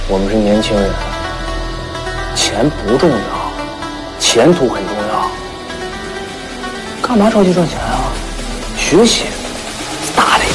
我们是年轻人，钱不重要，前途很重要。干嘛着急赚钱啊？学习，study。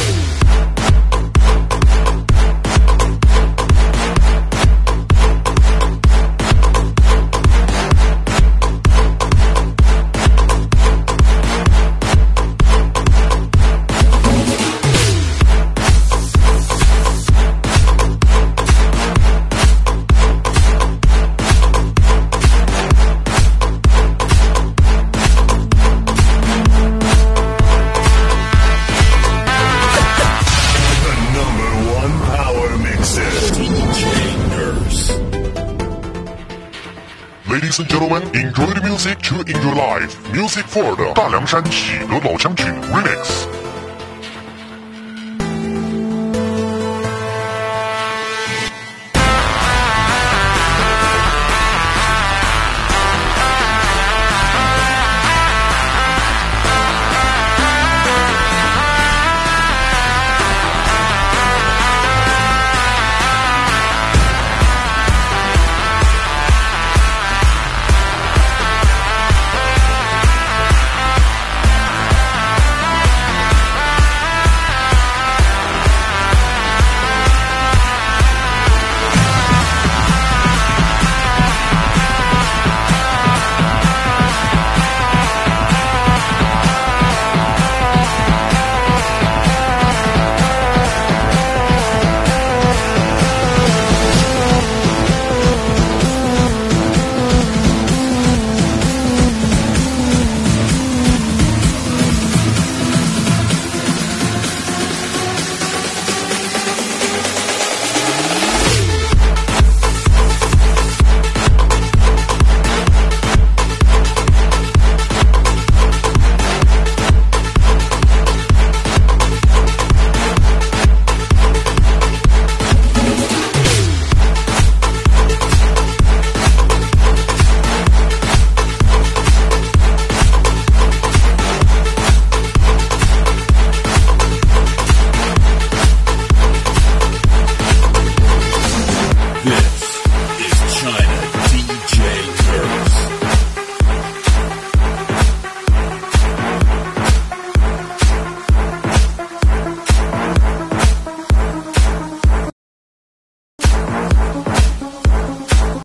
Ladies and gentlemen, enjoy the music to enjoy life. Music for the 大凉山喜得老乡曲 Remix.